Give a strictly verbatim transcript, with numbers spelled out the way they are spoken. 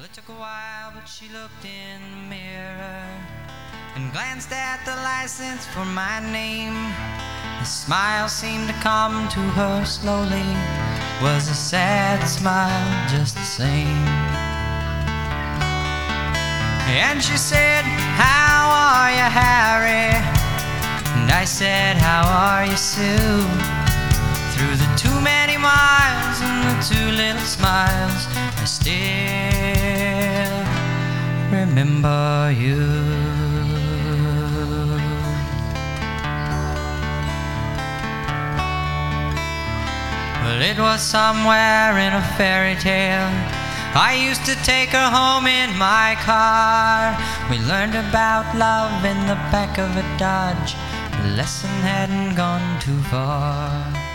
It took a while, but she looked in the mirror and glanced at the license for my name. A smile seemed to come to her slowly. Was a sad smile just the same. And she said, "How are you, Harry?" And I said, "How are you, Sue?" Through the too many miles and the too little smiles, I still remember you. Well, it was somewhere in a fairy tale. I used to take her home in my car. We learned about love in the back of a Dodge. The lesson hadn't gone too far.